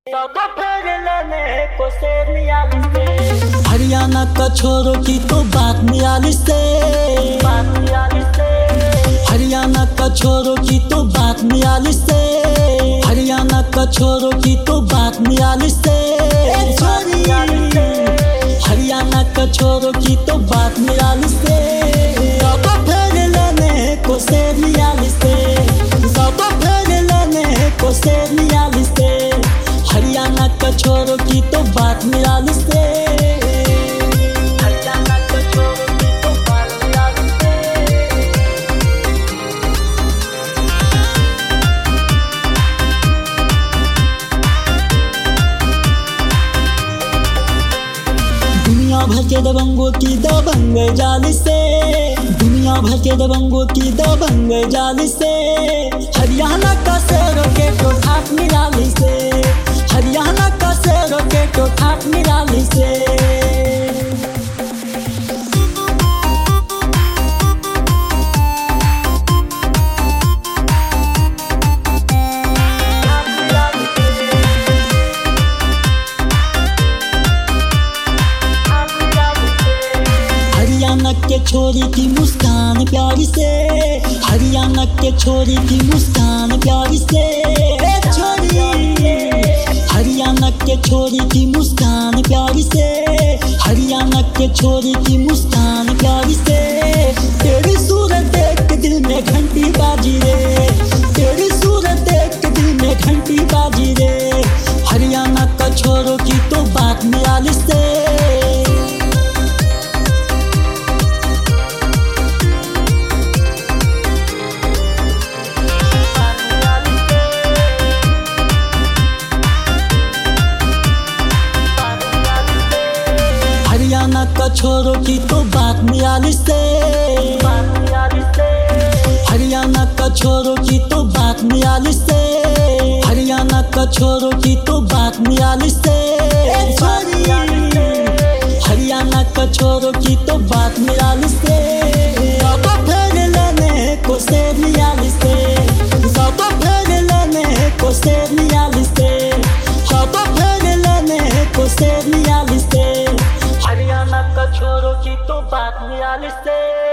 हरियाणा का छोरों की तो बात निराली से, हरियाणा का छोरों की तो बात निराली से, हरियाणा का छोरों की तो बात निराली से, हरियाणा का छोरों की तो बात निराली से, फेर लेने को शेर निराली से, फेर लेने को शेर निराली से, हरियाणा का छोरों की तो बात निराली से, हरियाणा का छोरों की तो बात निराली से। दुनिया भर के दबंगों की दबंग जाली से, दुनिया भर के दबंगों की दबंग जाली से, हरियाणा का शेरों के तो ठाट निराली से, हरियाणा का शेरों के तो ठाट निराली से। हरियाणा के छोरी की मुस्कान प्यारी से, हरियाणा के छोरी की मुस्कान प्यारी से, छोरी हरियाणा के छोरी की मुस्कान प्यारी से, हरियाणा के छोरी की मुस्कान प्यारी से, तेरी सूरत देख के दिल में घंटी बाजी रे, तेरी सूरत देख के दिल में घंटी बाजी रे, हरियाणा का छोरों की तो बात निराली से। हरियाणा का छोरों की तो बात निराली से, हरियाणा का छोरों की तो बात निराली से, हरियाणा का छोरों की तो बात निराली से, हरियाणा का छोरों की तो बात निराली से, फेर लेने को शेर निराली से, फेर लेने को शेर निराली से, फेर लेने को शेर निराली से, हरियाणा का छोरों की तो बात निराली से।